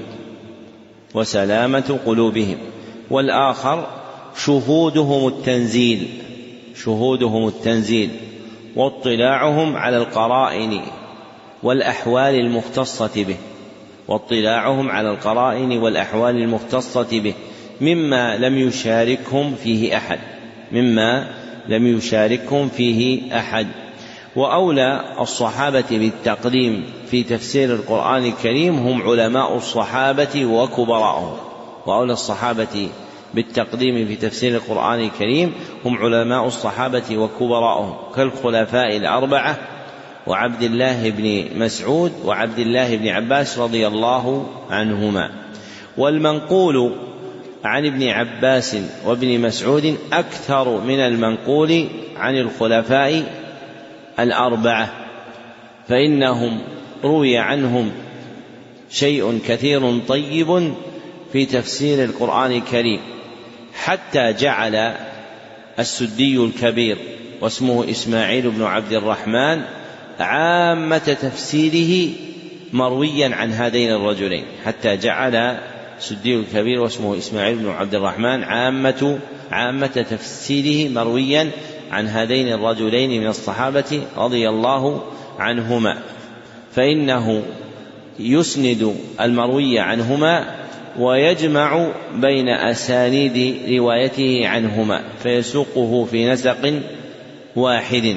وسلامة قلوبهم والآخر شهودهم التنزيل شهودهم التنزيل واطلاعهم على القرائن والأحوال المختصة به واطلاعهم على القرائن والأحوال المختصة به مما لم يشاركهم فيه أحد مما لم يشاركهم فيه أحد. وأولى الصحابة بالتقديم في تفسير القرآن الكريم هم علماء الصحابة وكبراءهم وأولى الصحابة بالتقديم في تفسير القرآن الكريم هم علماء الصحابة وكبراءهم كالخلفاء الأربعة وعبد الله بن مسعود وعبد الله بن عباس رضي الله عنهما. والمنقول عن ابن عباس وابن مسعود أكثر من المنقول عن الخلفاء الأربعة، فإنهم روي عنهم شيء كثير طيب في تفسير القرآن الكريم، حتى جعل السدي الكبير واسمه إسماعيل بن عبد الرحمن عامة تفسيره مرويا عن هذين الرجلين حتى جعل السدي الكبير واسمه إسماعيل بن عبد الرحمن عامة عامة تفسيره مرويا عن هذين الرجلين من الصحابة رضي الله عنهما، فإنه يسند المروي عنهما ويجمع بين أسانيد روايته عنهما فيسوقه في نسق واحد.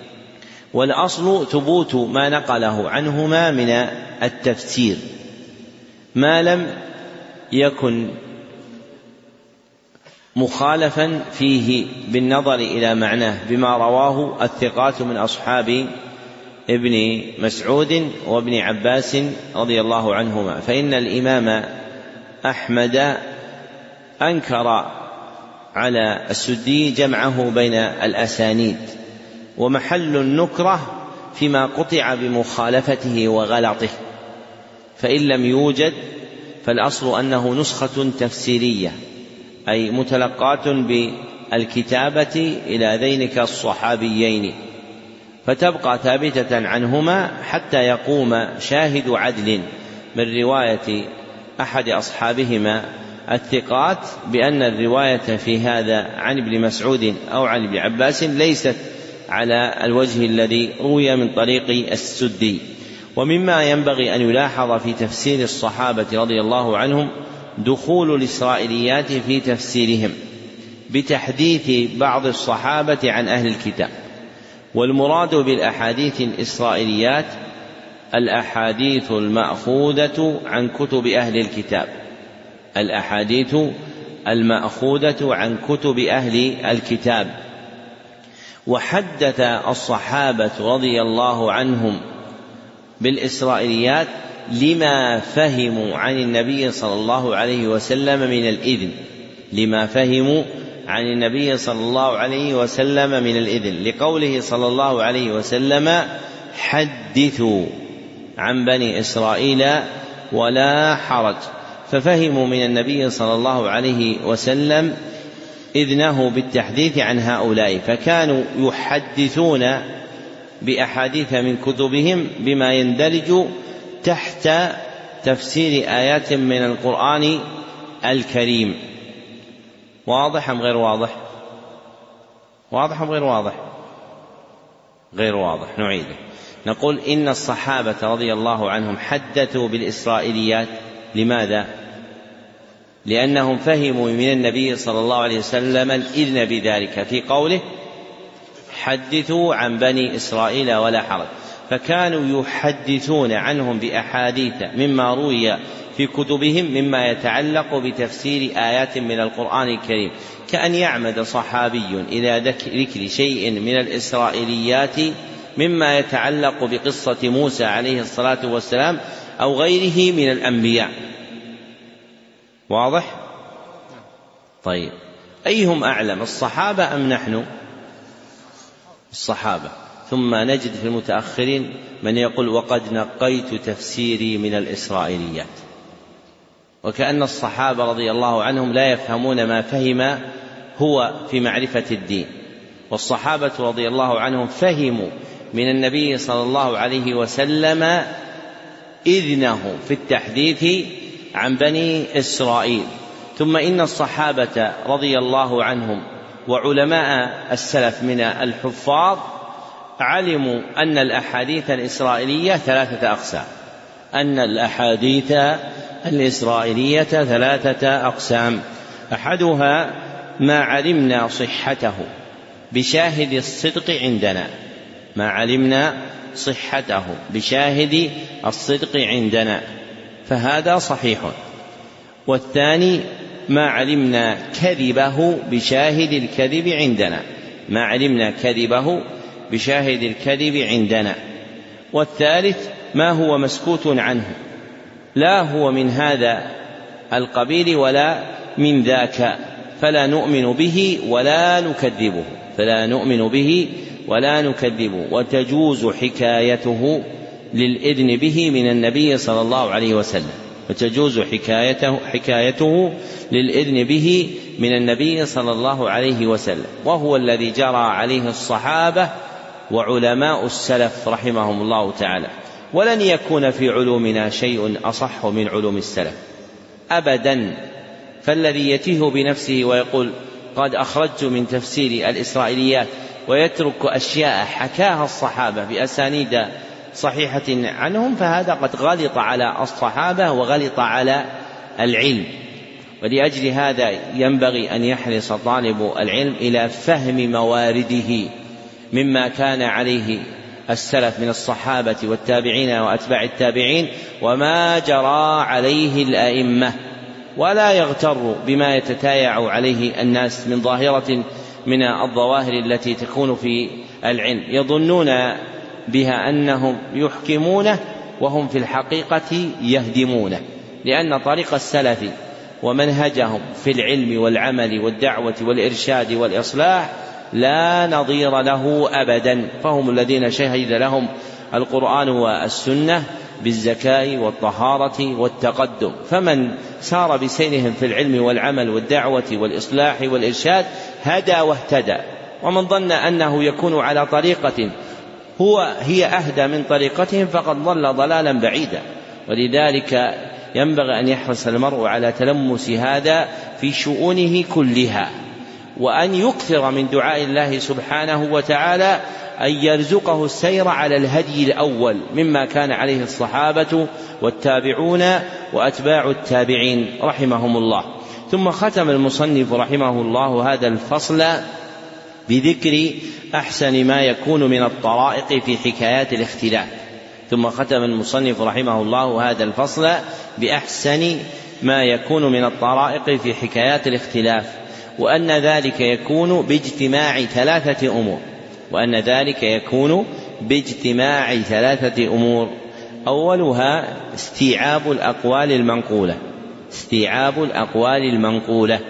والأصل ثبوت ما نقله عنهما من التفسير ما لم يكن مخالفا فيه بالنظر إلى معناه بما رواه الثقات من أصحاب ابن مسعود وابن عباس رضي الله عنهما. فإن الإمام أحمد أنكر على السدي جمعه بين الأسانيد، ومحل النكرة فيما قطع بمخالفته وغلطه، فإن لم يوجد فالأصل أنه نسخة تفسيرية أي متلقاة بالكتابة إلى ذينك الصحابيين، فتبقى ثابتة عنهما حتى يقوم شاهد عدل من رواية أحد أصحابهما الثقات بأن الرواية في هذا عن ابن مسعود أو عن ابن عباس ليست على الوجه الذي روي من طريق السدي. ومما ينبغي أن يلاحظ في تفسير الصحابة رضي الله عنهم دخول الإسرائيليات في تفسيرهم بتحديث بعض الصحابة عن أهل الكتاب. والمراد بالأحاديث الإسرائيليات الأحاديث المأخوذة عن كتب أهل الكتاب الأحاديث المأخوذة عن كتب أهل الكتاب. وحدث الصحابة رضي الله عنهم بالإسرائيليات لما فهموا عن النبي صلى الله عليه وسلم من الإذن لما فهموا عن النبي صلى الله عليه وسلم من الإذن لقوله صلى الله عليه وسلم حدثوا عن بني إسرائيل ولا حرج، ففهموا من النبي صلى الله عليه وسلم إذنه بالتحديث عن هؤلاء، فكانوا يحدثون بأحاديث من كتبهم بما يندرج تحت تفسير آيات من القرآن الكريم. واضح أم غير واضح؟ واضح أم غير واضح؟ غير واضح. نعيده. نقول إن الصحابة رضي الله عنهم حدثوا بالإسرائيليات. لماذا؟ لأنهم فهموا من النبي صلى الله عليه وسلم الإذن بذلك في قوله حدثوا عن بني إسرائيل ولا حرج، فكانوا يحدثون عنهم بأحاديث مما روي في كتبهم مما يتعلق بتفسير آيات من القرآن الكريم، كأن يعمد صحابي إلى ذكر شيء من الإسرائيليات مما يتعلق بقصة موسى عليه الصلاة والسلام أو غيره من الأنبياء، واضح؟ طيب، أيهم أعلم، الصحابة أم نحن؟ الصحابة. ثم نجد في المتأخرين من يقول وقد نقيت تفسيري من الإسرائيليات، وكأن الصحابة رضي الله عنهم لا يفهمون ما فهم هو في معرفة الدين، والصحابة رضي الله عنهم فهموا من النبي صلى الله عليه وسلم إذنه في التحديث عن بني إسرائيل. ثم إن الصحابة رضي الله عنهم وعلماء السلف من الحفاظ علموا أن الأحاديث الإسرائيلية ثلاثة أقسام أن الأحاديث الإسرائيلية ثلاثة أقسام أحدها ما علمنا صحته بشاهد الصدق عندنا ما علمنا صحته بشاهد الصدق عندنا فهذا صحيح. والثاني ما علمنا كذبه بشاهد الكذب عندنا ما علمنا كذبه بشاهد الكذب عندنا. والثالث ما هو مسكوت عنه لا هو من هذا القبيل ولا من ذاك فلا نؤمن به ولا نكذبه فلا نؤمن به ولا نكذبه وتجوز حكايته للإذن به من النبي صلى الله عليه وسلم وتجوز حكايته, حكايته للإذن به من النبي صلى الله عليه وسلم وهو الذي جرى عليه الصحابة وعلماء السلف رحمهم الله تعالى. ولن يكون في علومنا شيء أصح من علوم السلف أبدا. فالذي يتيه بنفسه ويقول قد أخرجت من تفسير الإسرائيليات ويترك أشياء حكاها الصحابة بأسانيد صحيحة عنهم فهذا قد غلط على الصحابة وغلط على العلم. ولأجل هذا ينبغي أن يحرص طالب العلم إلى فهم موارده مما كان عليه السلف من الصحابة والتابعين وأتباع التابعين وما جرى عليه الأئمة ولا يغتر بما يتتايع عليه الناس من ظاهرة من الظواهر التي تكون في العلم يظنون بها أنهم يحكمونه وهم في الحقيقة يهدمونه. لأن طريق السلف ومنهجهم في العلم والعمل والدعوة والإرشاد والإصلاح لا نظير له أبدا. فهم الذين شهد لهم القرآن والسنة بالزكاة والطهارة والتقدم فمن سار بسيرهم في العلم والعمل والدعوة والإصلاح والإرشاد هدى واهتدى. ومن ظن أنه يكون على طريقة هو هي أهدى من طريقتهم فقد ضل ضلالا بعيدا. ولذلك ينبغي أن يحرص المرء على تلمس هذا في شؤونه كلها وأن يكثر من دعاء الله سبحانه وتعالى أن يرزقه السير على الهدي الأول مما كان عليه الصحابة والتابعون وأتباع التابعين رحمهم الله. ثم ختم المصنف رحمه الله هذا الفصل بذكر أحسن ما يكون من الطرائق في حكايات الاختلاف. ثم ختم المصنف رحمه الله هذا الفصل بأحسن ما يكون من الطرائق في حكايات الاختلاف وأن ذلك يكون باجتماع ثلاثة أمور وأن ذلك يكون باجتماع ثلاثة أمور. أولها استيعاب الأقوال المنقولة استيعاب الأقوال المنقولة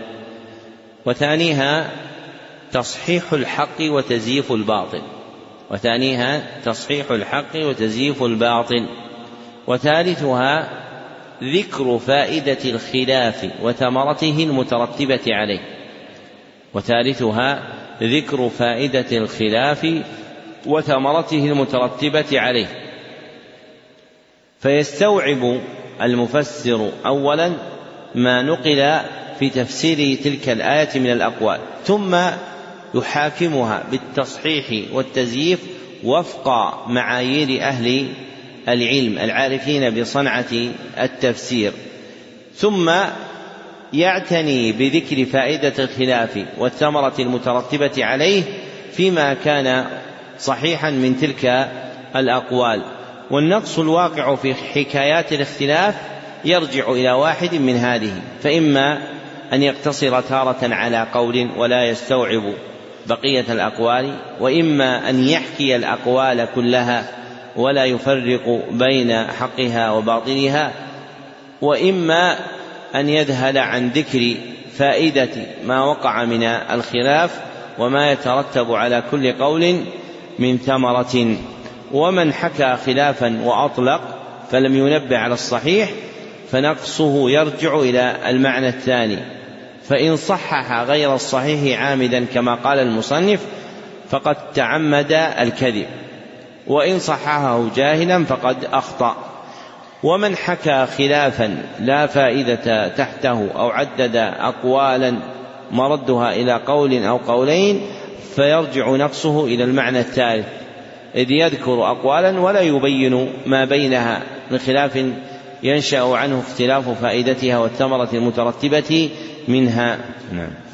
وثانيها تصحيح الحق وتزييف الباطل وثانيها تصحيح الحق وتزييف الباطل وثالثها ذكر فائدة الخلاف وثمرته المترتبة عليه وثالثها ذكر فائدة الخلاف وثمرته المترتبة عليه. فيستوعب المفسر أولا ما نقل في تفسير تلك الآية من الأقوال ثم يحاكمها بالتصحيح والتزييف وفق معايير أهل العلم العارفين بصنعة التفسير ثم يعتني بذكر فائدة الخلاف والثمرة المترتبة عليه فيما كان صحيحا من تلك الأقوال. والنقص الواقع في حكايات الاختلاف يرجع إلى واحد من هذه فإما أن يقتصر تارة على قول ولا يستوعب بقية الأقوال وإما أن يحكي الأقوال كلها ولا يفرق بين حقها وباطلها وإما أن يذهل عن ذكر فائدة ما وقع من الخلاف وما يترتب على كل قول من ثمرة. ومن حكى خلافا وأطلق فلم ينبه على الصحيح فنقصه يرجع إلى المعنى الثاني، فإن صحح غير الصحيح عامدا كما قال المصنف فقد تعمد الكذب، وإن صححه جاهلا فقد أخطأ. ومن حكى خلافا لا فائدة تحته أو عدد أقوالا مردها إلى قول أو قولين فيرجع نقصه إلى المعنى الثالث، إذ يذكر أقوالا ولا يبين ما بينها من خلاف ينشأ عنه اختلاف فائدتها والثمرة المترتبة منها. نعم.